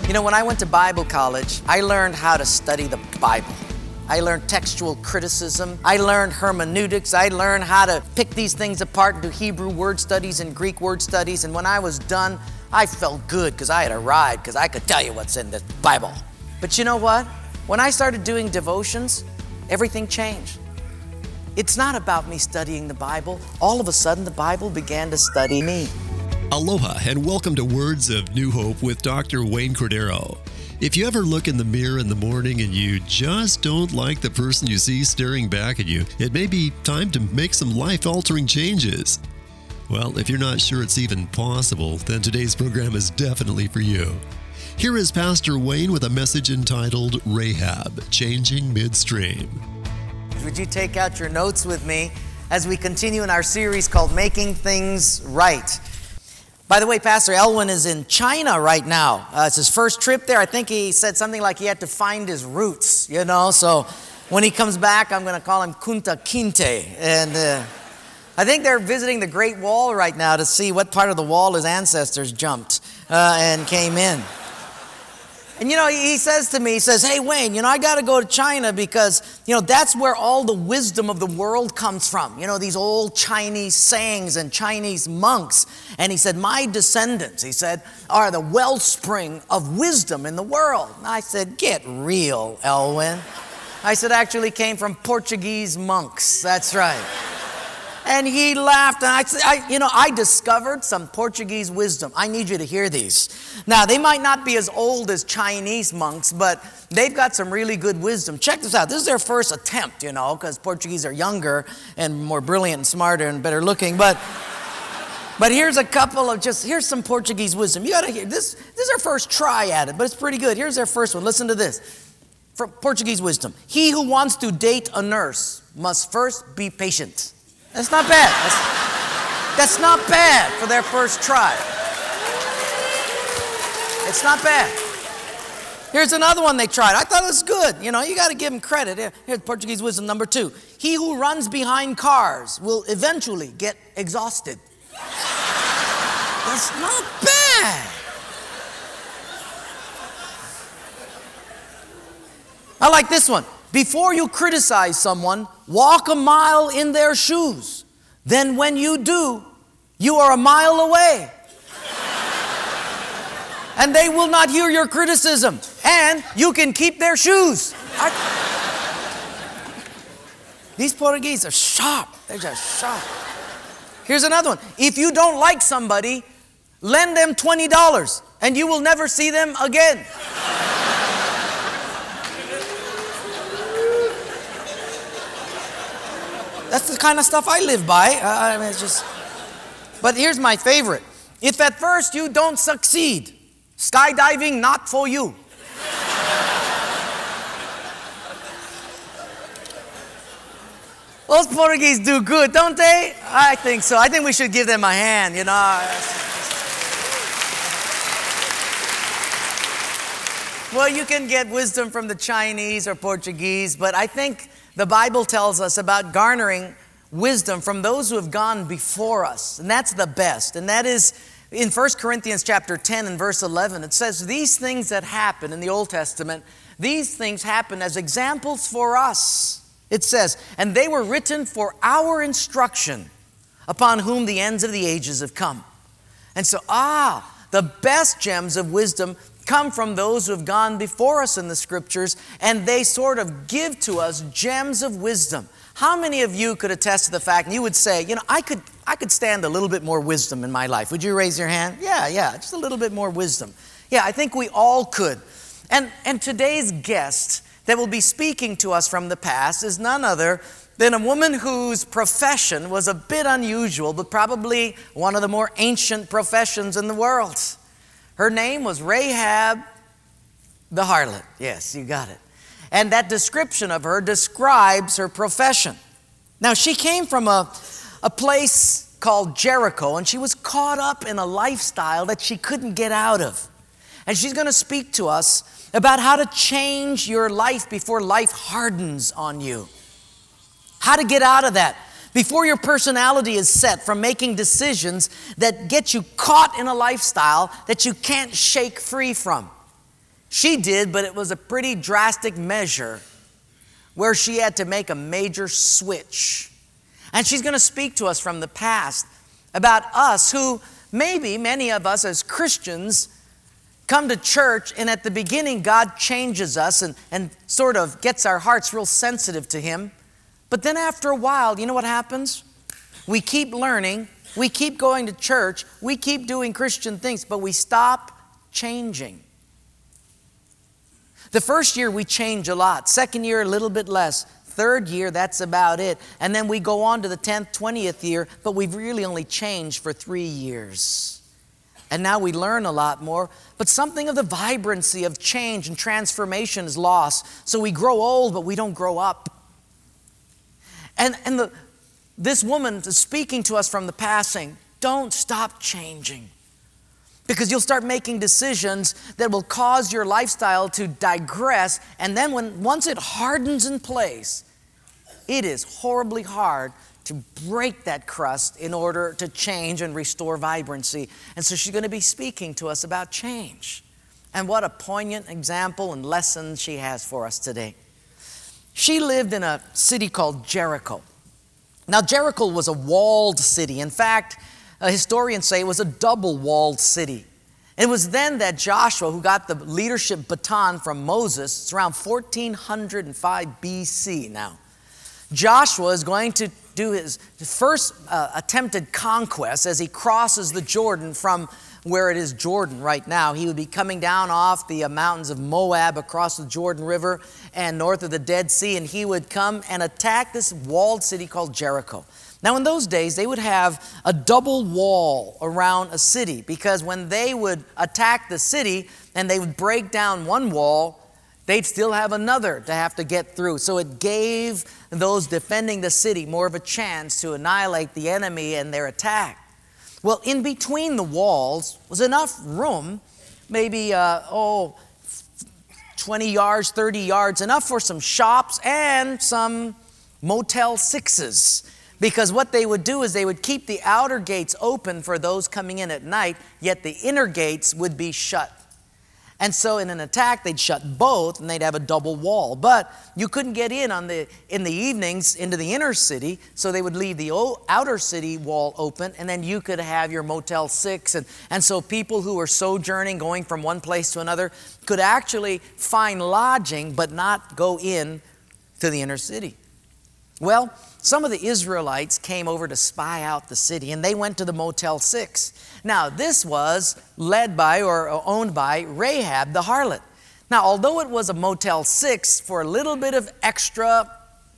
You know, when I went to Bible college, I learned how to study the Bible. I learned textual criticism. I learned hermeneutics. I learned how to pick these things apart and do Hebrew word studies and Greek word studies. And when I was done, I felt good because I had arrived, because I could tell you what's in the Bible. But you know what? When I started doing devotions, everything changed. It's not about me studying the Bible. All of a sudden, the Bible began to study me. Aloha and welcome to Words of New Hope with Dr. Wayne Cordero. If you ever look in the mirror in the morning and you just don't like the person you see staring back at you, it may be time to make some life-altering changes. Well, if you're not sure it's even possible, then today's program is definitely for you. Here is Pastor Wayne with a message entitled Rahab, Changing Midstream. Would you take out your notes with me as we continue in our series called Making Things Right? By the way, Pastor Elwin is in China right now. It's his first trip there. I think he said something like he had to find his roots, so when he comes back, I'm going to call him Kunta Kinte. And I think they're visiting the Great Wall right now to see what part of the wall his ancestors jumped and came in. And he says to me, hey Wayne, I got to go to China because, that's where all the wisdom of the world comes from. These old Chinese sayings and Chinese monks. And he said, my descendants, he said, are the wellspring of wisdom in the world. And I said, get real, Elwin. I said, actually came from Portuguese monks. That's right. And he laughed, and I said, I discovered some Portuguese wisdom. I need you to hear these. Now, they might not be as old as Chinese monks, but they've got some really good wisdom. Check this out. This is their first attempt, because Portuguese are younger and more brilliant and smarter and better looking. But here's a couple of here's some Portuguese wisdom. You got to hear this. This is their first try at it, but it's pretty good. Here's their first one. Listen to this. From Portuguese wisdom. He who wants to date a nurse must first be patient. That's not bad. That's not bad for their first try. It's not bad. Here's another one they tried. I thought it was good. You got to give them credit. Here's Portuguese wisdom number 2. He who runs behind cars will eventually get exhausted. That's not bad. I like this one. Before you criticize someone, walk a mile in their shoes. Then when you do, you are a mile away. And they will not hear your criticism. And you can keep their shoes. These Portuguese are sharp. They're just sharp. Here's another one. If you don't like somebody, lend them $20 and you will never see them again. That's the kind of stuff I live by. But here's my favorite. If at first you don't succeed, skydiving not for you. Those Portuguese do good, don't they? I think so. I think we should give them a hand, Well, you can get wisdom from the Chinese or Portuguese, but I think the Bible tells us about garnering wisdom from those who have gone before us. And that's the best. And that is in 1 Corinthians chapter 10 and verse 11. It says, these things that happen in the Old Testament, these things happen as examples for us. It says, and they were written for our instruction, upon whom the ends of the ages have come. And so, the best gems of wisdom come from those who have gone before us in the scriptures, and they sort of give to us gems of wisdom. How many of you could attest to the fact, and you would say, I could stand a little bit more wisdom in my life? Would you raise your hand? Yeah, just a little bit more wisdom. Yeah, I think we all could. And today's guest that will be speaking to us from the past is none other than a woman whose profession was a bit unusual, but probably one of the more ancient professions in the world. Her name was Rahab the harlot. Yes, you got it. And that description of her describes her profession. Now, she came from a place called Jericho, and she was caught up in a lifestyle that she couldn't get out of. And she's going to speak to us about how to change your life before life hardens on you. How to get out of that before your personality is set from making decisions that get you caught in a lifestyle that you can't shake free from. She did, but it was a pretty drastic measure where she had to make a major switch. And she's going to speak to us from the past about us who maybe many of us as Christians come to church, and at the beginning God changes us and sort of gets our hearts real sensitive to Him. But then after a while, you know what happens? We keep learning, we keep going to church, we keep doing Christian things, but we stop changing. The first year we change a lot. Second year, a little bit less. Third year, that's about it. And then we go on to the 10th, 20th year, but we've really only changed for 3 years. And now we learn a lot more, but something of the vibrancy of change and transformation is lost. So we grow old, but we don't grow up. And this woman is speaking to us from the past saying, don't stop changing. Because you'll start making decisions that will cause your lifestyle to digress. And then once it hardens in place, it is horribly hard to break that crust in order to change and restore vibrancy. And so she's going to be speaking to us about change. And what a poignant example and lesson she has for us today. She lived in a city called Jericho. Now, Jericho was a walled city. In fact, historians say it was a double-walled city. It was then that Joshua, who got the leadership baton from Moses, it's around 1405 BC now. Joshua is going to do his first attempted conquest as he crosses the Jordan from where it is Jordan right now. He would be coming down off the mountains of Moab across the Jordan River and north of the Dead Sea, and he would come and attack this walled city called Jericho. Now, in those days, they would have a double wall around a city because when they would attack the city and they would break down one wall, they'd still have another to have to get through. So it gave those defending the city more of a chance to annihilate the enemy and their attack. Well, in between the walls was enough room, maybe 20 yards, 30 yards, enough for some shops and some Motel 6s. Because what they would do is they would keep the outer gates open for those coming in at night, yet the inner gates would be shut. And so in an attack, they'd shut both and they'd have a double wall. But you couldn't get in the evenings into the inner city, so they would leave the outer city wall open, and then you could have your Motel 6. And so people who were sojourning, going from one place to another, could actually find lodging but not go in to the inner city. Well, some of the Israelites came over to spy out the city, and they went to the Motel 6. Now, this was led by or owned by Rahab the harlot. Now, although it was a Motel 6, for a little bit of extra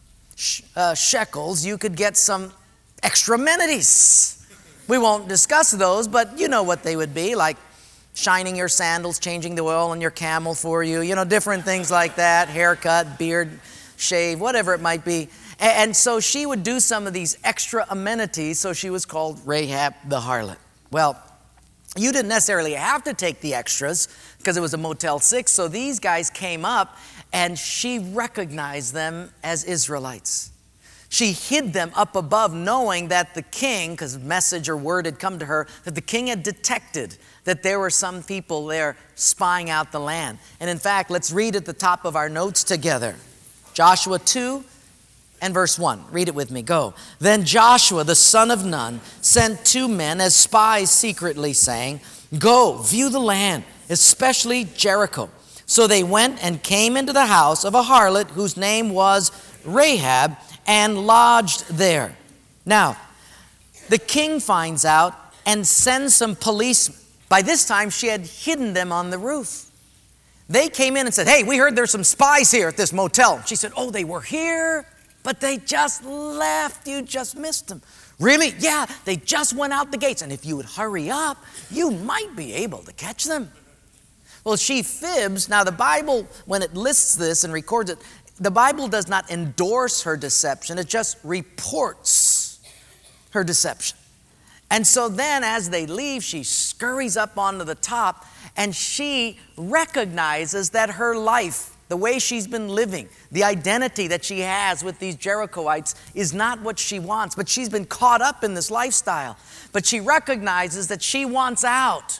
shekels, you could get some extra amenities. We won't discuss those, but you know what they would be, like shining your sandals, changing the oil on your camel for you, different things like that, haircut, beard, shave, whatever it might be. And so she would do some of these extra amenities, so she was called Rahab the harlot. Well, you didn't necessarily have to take the extras because it was a Motel 6, so these guys came up and she recognized them as Israelites. She hid them up above, knowing that the king, because message or word had come to her, that the king had detected that there were some people there spying out the land. And in fact, let's read at the top of our notes together. Joshua 2 and verse 1. Read it with me. Go. Then Joshua, the son of Nun, sent 2 men as spies secretly, saying, Go, view the land, especially Jericho. So they went and came into the house of a harlot whose name was Rahab, and lodged there. Now, the king finds out and sends some police. By this time, she had hidden them on the roof. They came in and said, Hey, we heard there's some spies here at this motel. She said, Oh, they were here, but they just left. You just missed them. Really? Yeah, they just went out the gates. And if you would hurry up, you might be able to catch them. Well, she fibs. Now, the Bible, when it lists this and records it, the Bible does not endorse her deception. It just reports her deception. And so then as they leave, she scurries up onto the top and she recognizes that her life, the way she's been living, the identity that she has with these Jerichoites is not what she wants, but she's been caught up in this lifestyle. But she recognizes that she wants out.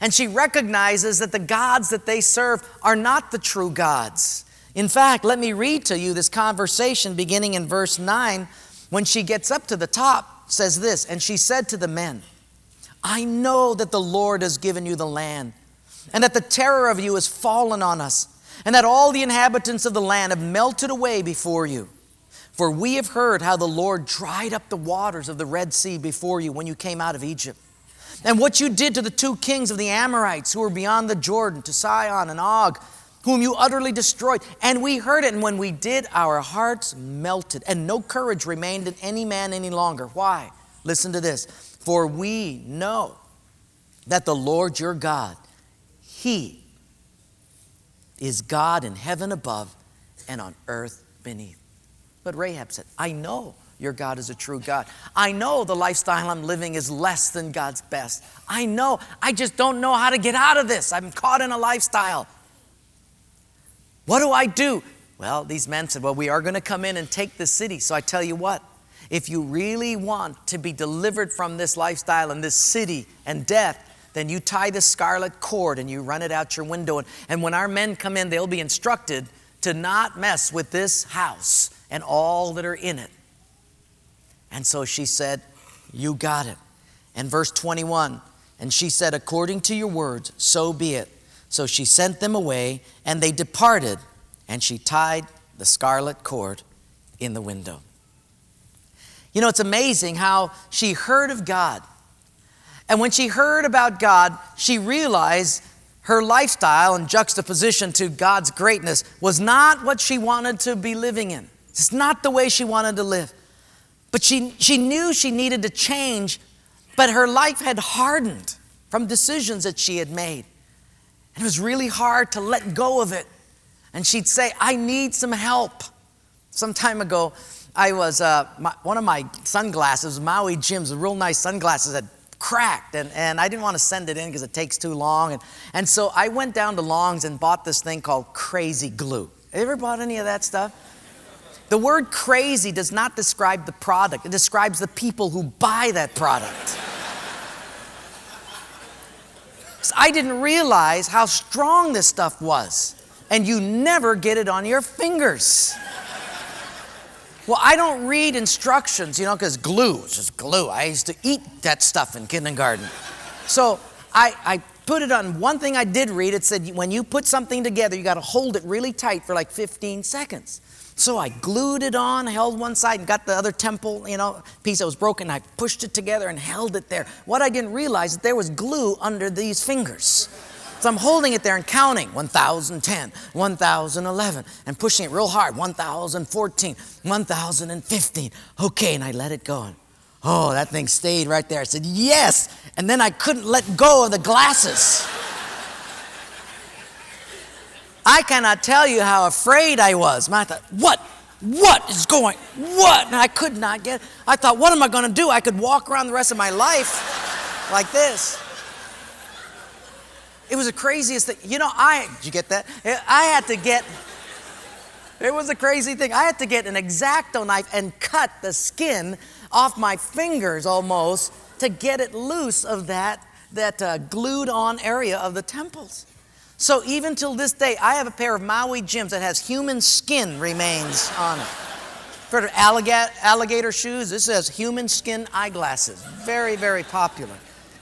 And she recognizes that the gods that they serve are not the true gods. In fact, let me read to you this conversation beginning in verse 9. When she gets up to the top, says this, and she said to the men, I know that the Lord has given you the land, and that the terror of you has fallen on us, and that all the inhabitants of the land have melted away before you. For we have heard how the Lord dried up the waters of the Red Sea before you when you came out of Egypt, and what you did to the 2 kings of the Amorites who were beyond the Jordan, to Sihon and Og, whom you utterly destroyed. And we heard it, and when we did, our hearts melted, and no courage remained in any man any longer. Why? Listen to this. For we know that the Lord your God, He is God in heaven above and on earth beneath. But Rahab said, I know your God is a true God. I know the lifestyle I'm living is less than God's best. I know. I just don't know how to get out of this. I'm caught in a lifestyle. What do I do? Well, these men said, well, we are going to come in and take the city. So I tell you what, if you really want to be delivered from this lifestyle and this city and death, then you tie the scarlet cord and you run it out your window. And when our men come in, they'll be instructed to not mess with this house and all that are in it. And so she said, you got it. And verse 21, and she said, according to your words, so be it. So she sent them away, and they departed, and she tied the scarlet cord in the window. You know, it's amazing how she heard of God. And when she heard about God, she realized her lifestyle in juxtaposition to God's greatness was not what she wanted to be living in. It's not the way she wanted to live. But she knew she needed to change, but her life had hardened from decisions that she had made. And it was really hard to let go of it. And she'd say, I need some help. Some time ago, I was, one of my sunglasses, Maui Jim's, real nice sunglasses, had cracked. And I didn't want to send it in because it takes too long. And so I went down to Long's and bought this thing called Crazy Glue. Ever bought any of that stuff? The word crazy does not describe the product. It describes the people who buy that product. I didn't realize how strong this stuff was. And you never get it on your fingers. Well, I don't read instructions, because glue is just glue. I used to eat that stuff in kindergarten. So I put it on. One thing I did read, it said when you put something together, you got to hold it really tight for like 15 seconds. So I glued it on, held one side and got the other temple, piece that was broken. I pushed it together and held it there. What I didn't realize is that there was glue under these fingers. So I'm holding it there and counting 1,010, 1,011, and pushing it real hard. 1,014, 1,015. Okay, and I let it go. Oh, that thing stayed right there. I said, yes. And then I couldn't let go of the glasses. I cannot tell you how afraid I was. I thought, what is going, what? And I could not get, I thought, what am I going to do? I could walk around the rest of my life like this. It was the craziest thing. Did you get that? It was a crazy thing. I had to get an X-Acto knife and cut the skin off my fingers almost to get it loose of that glued on area of the temples. So even till this day, I have a pair of Maui Jims that has human skin remains on it. Heard of alligator shoes? This says human skin eyeglasses. Very, very popular.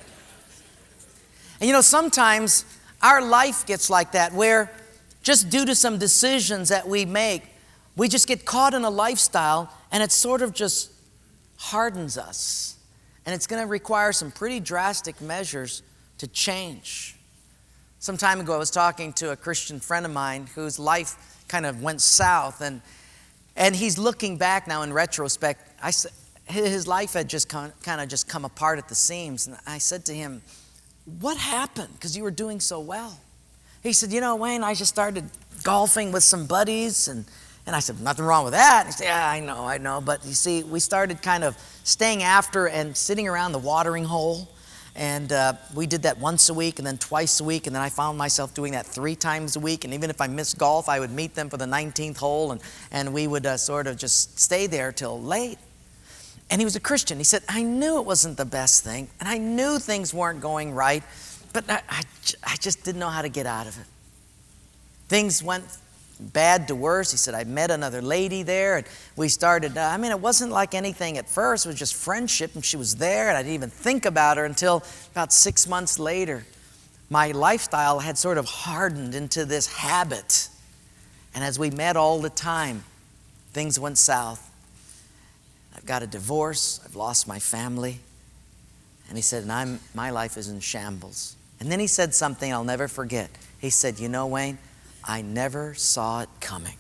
And sometimes our life gets like that, where just due to some decisions that we make, we just get caught in a lifestyle and it sort of just hardens us. And it's going to require some pretty drastic measures to change. Some time ago, I was talking to a Christian friend of mine whose life kind of went south, and he's looking back now in retrospect. His life had just kind of just come apart at the seams, and I said to him, what happened? Because you were doing so well. He said, Wayne, I just started golfing with some buddies, and I said, nothing wrong with that. He said, yeah, I know. But you see, we started kind of staying after and sitting around the watering hole. And we did that once a week and then twice a week. And then I found myself doing that 3 times a week. And even if I missed golf, I would meet them for the 19th hole. And we would sort of just stay there till late. And he was a Christian. He said, I knew it wasn't the best thing. And I knew things weren't going right. But I just didn't know how to get out of it. Things went bad to worse. He said, I met another lady there, and we started, it wasn't like anything at first. It was just friendship, and she was there, and I didn't even think about her until about 6 months later. My lifestyle had sort of hardened into this habit. And as we met all the time, things went south. I've got a divorce. I've lost my family. And he said, my life is in shambles. And then he said something I'll never forget. He said, you know, Wayne, I never saw it coming.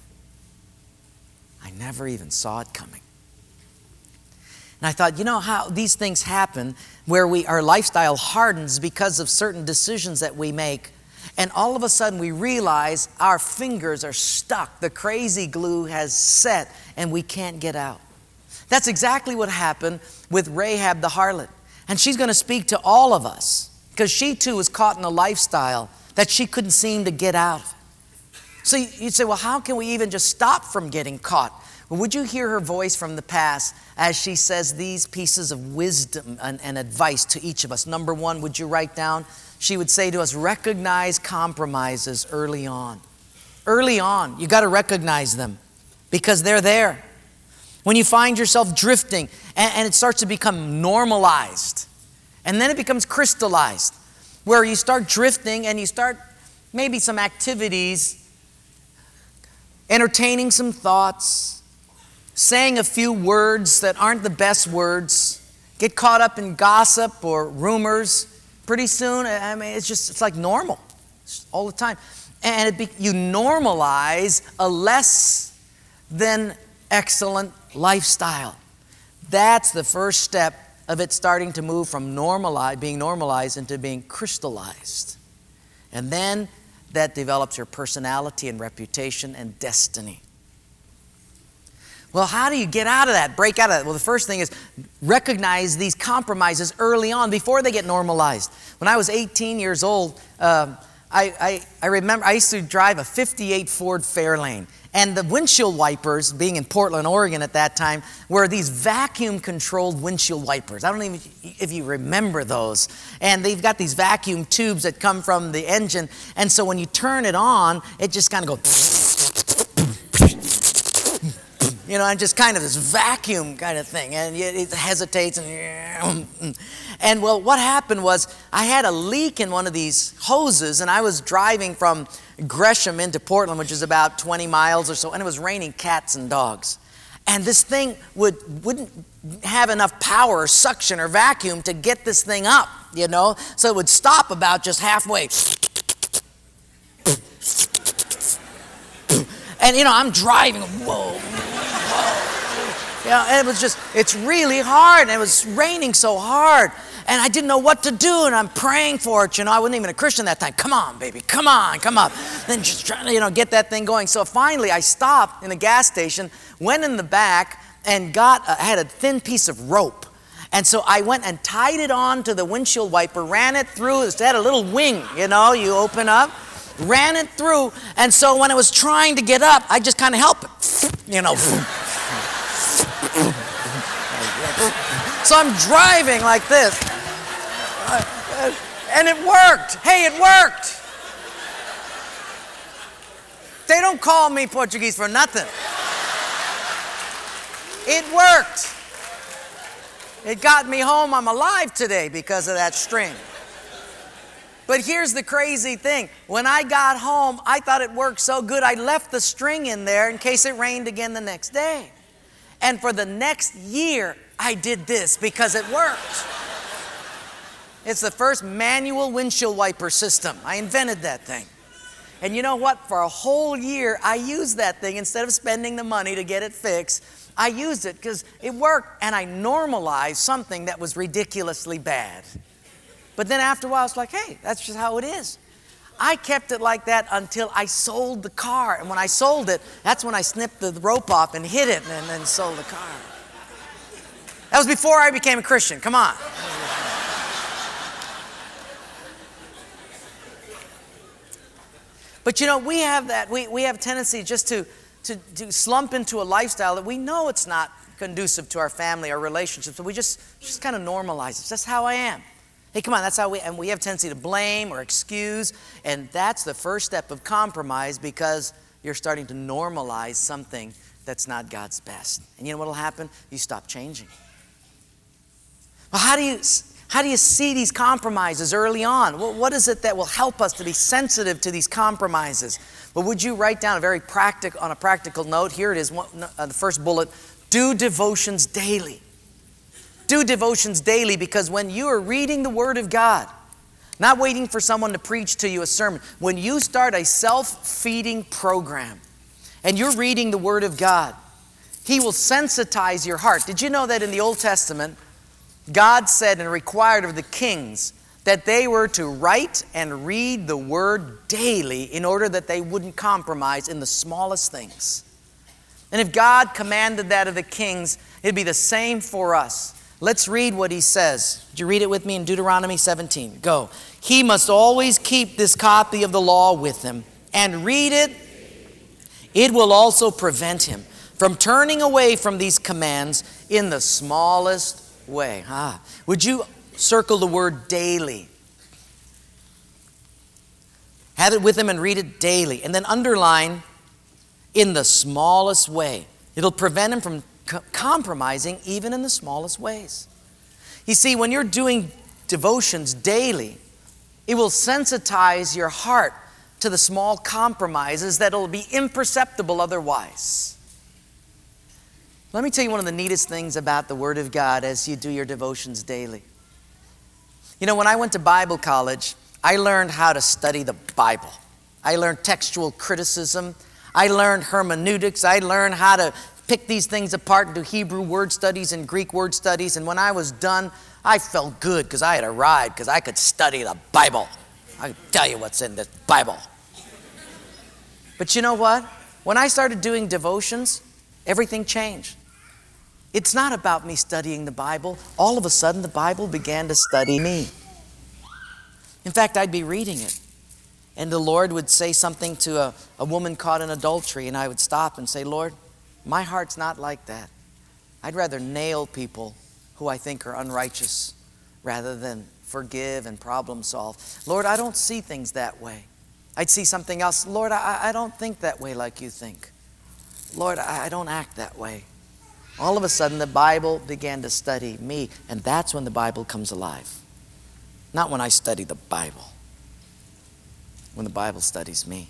I never even saw it coming. And I thought, you know how these things happen where our lifestyle hardens because of certain decisions that we make. And all of a sudden we realize our fingers are stuck. The crazy glue has set and we can't get out. That's exactly what happened with Rahab the harlot. And she's going to speak to all of us because she too was caught in a lifestyle that she couldn't seem to get out of. So you'd say, well, how can we even just stop from getting caught? Well, would you hear her voice from the past as she says these pieces of wisdom and advice to each of us? Number one, would you write down? She would say to us, recognize compromises early on. Early on, you got to recognize them because they're there. When you find yourself drifting and it starts to become normalized, and then it becomes crystallized, where you start drifting and you start maybe some activities, entertaining some thoughts, saying a few words that aren't the best words, get caught up in gossip or rumors. Pretty soon, it's like normal all the time. And you normalize a less than excellent lifestyle. That's the first step of it starting to move from being normalized into being crystallized. And then that develops your personality and reputation and destiny. Well, how do you get out of that, break out of that? Well, the first thing is recognize these compromises early on before they get normalized. When I was 18 years old, I remember I used to drive a 58 Ford Fairlane. And the windshield wipers, being in Portland, Oregon at that time, were these vacuum-controlled windshield wipers. I don't even if you remember those. And they've got these vacuum tubes that come from the engine. And so when you turn it on, it just kind of goes, and just kind of this vacuum kind of thing. And it hesitates. And well, what happened was I had a leak in one of these hoses, and I was driving from Gresham into Portland, which is about 20 miles or so, and it was raining cats and dogs. And this thing wouldn't have enough power or suction or vacuum to get this thing up, so it would stop about just halfway. And I'm driving, whoa. And it's really hard, and it was raining so hard. And I didn't know what to do, and I'm praying for it. I wasn't even a Christian that time. Come on, baby, come on, come up. Then just trying to, get that thing going. So finally, I stopped in a gas station, went in the back, and I had a thin piece of rope. And so I went and tied it on to the windshield wiper, ran it through. It had a little wing, you open up, ran it through. And so when it was trying to get up, I just kind of helped it, So I'm driving like this. And it worked. Hey, it worked. They don't call me Portuguese for nothing. It worked. It got me home. I'm alive today because of that string. But here's the crazy thing. When I got home, I thought it worked so good, I left the string in there in case it rained again the next day. And for the next year, I did this because it worked. It's the first manual windshield wiper system. I invented that thing. And you know what? For a whole year, I used that thing. Instead of spending the money to get it fixed, I used it because it worked. And I normalized something that was ridiculously bad. But then after a while, it's like, hey, that's just how it is. I kept it like that until I sold the car. And when I sold it, that's when I snipped the rope off and hid it and then sold the car. That was before I became a Christian. Come on. But we have that. We have a tendency just to slump into a lifestyle that we know it's not conducive to our family, our relationships. So we just kind of normalize it. That's how I am. Hey, come on, that's how we have a tendency to blame or excuse, and that's the first step of compromise because you're starting to normalize something that's not God's best. And you know what will happen? You stop changing. Well, how do you see these compromises early on? Well, what is it that will help us to be sensitive to these compromises? Well, would you write down on a practical note? Here it is, the first bullet, do devotions daily. Do devotions daily, because when you are reading the Word of God, not waiting for someone to preach to you a sermon, when you start a self-feeding program and you're reading the Word of God, He will sensitize your heart. Did you know that in the Old Testament, God said and required of the kings that they were to write and read the Word daily in order that they wouldn't compromise in the smallest things? And if God commanded that of the kings, it'd be the same for us. Let's read what He says. Would you read it with me in Deuteronomy 17? Go. He must always keep this copy of the law with him and read it. It will also prevent him from turning away from these commands in the smallest way. Would you circle the word daily? Have it with him and read it daily. And then underline in the smallest way. It'll prevent him from compromising even in the smallest ways. You see, when you're doing devotions daily, it will sensitize your heart to the small compromises that will be imperceptible otherwise. Let me tell you one of the neatest things about the Word of God as you do your devotions daily. You know, when I went to Bible college, I learned how to study the Bible. I learned textual criticism. I learned hermeneutics. I learned how to pick these things apart and do Hebrew word studies and Greek word studies. And when I was done, I felt good because I had arrived, because I could study the Bible. I could tell you what's in this Bible. But you know what? When I started doing devotions, everything changed. It's not about me studying the Bible. All of a sudden, the Bible began to study me. In fact, I'd be reading it, and the Lord would say something to a woman caught in adultery, and I would stop and say, Lord, my heart's not like that. I'd rather nail people who I think are unrighteous rather than forgive and problem solve. Lord, I don't see things that way. I'd see something else. Lord, I don't think that way like you think. Lord, I don't act that way. All of a sudden, the Bible began to study me, and that's when the Bible comes alive. Not when I study the Bible. When the Bible studies me.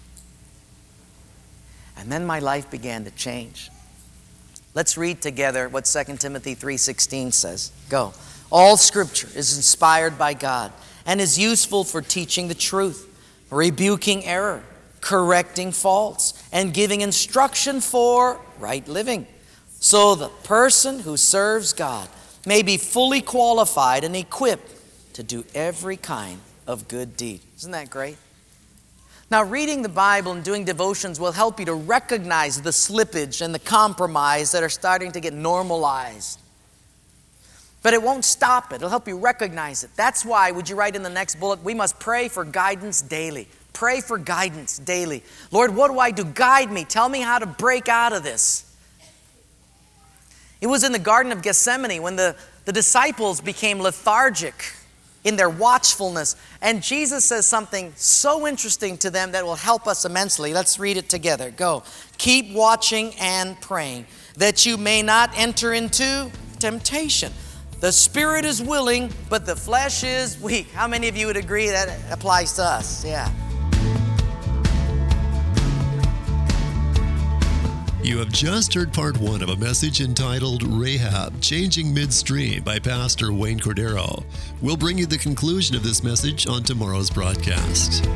And then my life began to change. Let's read together what 2 Timothy 3:16 says. Go. All Scripture is inspired by God and is useful for teaching the truth, rebuking error, correcting faults, and giving instruction for right living, so the person who serves God may be fully qualified and equipped to do every kind of good deed. Isn't that great? Now, reading the Bible and doing devotions will help you to recognize the slippage and the compromise that are starting to get normalized. But it won't stop it. It'll help you recognize it. That's why, would you write in the next bullet, we must pray for guidance daily. Pray for guidance daily. Lord, what do I do? Guide me. Tell me how to break out of this. It was in the Garden of Gethsemane when the disciples became lethargic in their watchfulness. And Jesus says something so interesting to them that will help us immensely. Let's read it together. Go. Keep watching and praying that you may not enter into temptation. The spirit is willing, but the flesh is weak. How many of you would agree that applies to us? Yeah. You have just heard part one of a message entitled Rahab, Changing Midstream by Pastor Wayne Cordero. We'll bring you the conclusion of this message on tomorrow's broadcast.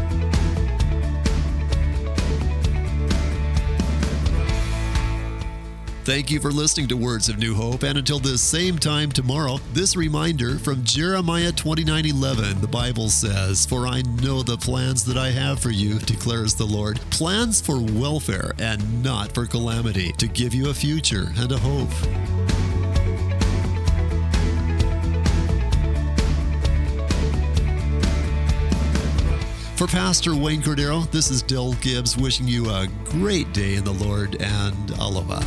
Thank you for listening to Words of New Hope, and until this same time tomorrow, this reminder from Jeremiah 29:11, the Bible says, "For I know the plans that I have for you, declares the Lord, plans for welfare and not for calamity, to give you a future and a hope." For Pastor Wayne Cordero, this is Dill Gibbs wishing you a great day in the Lord, and aloha.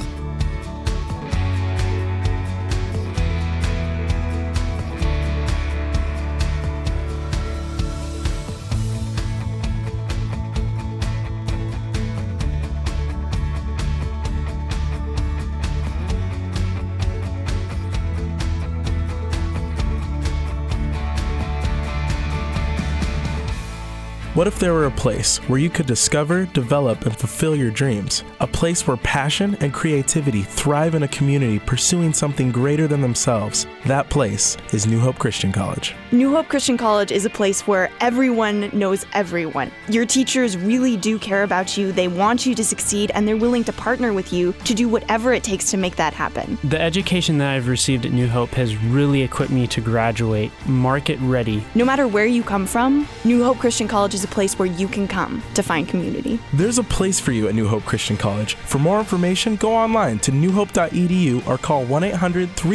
What if there were a place where you could discover, develop, and fulfill your dreams? A place where passion and creativity thrive in a community pursuing something greater than themselves. That place is New Hope Christian College. New Hope Christian College is a place where everyone knows everyone. Your teachers really do care about you, they want you to succeed, and they're willing to partner with you to do whatever it takes to make that happen. The education that I've received at New Hope has really equipped me to graduate market ready. No matter where you come from, New Hope Christian College is a place where you can come to find community. There's a place for you at New Hope Christian College. For more information, go online to newhope.edu or call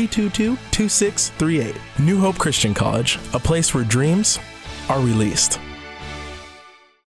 1-800-322-2638. New Hope Christian College, a place where dreams are released.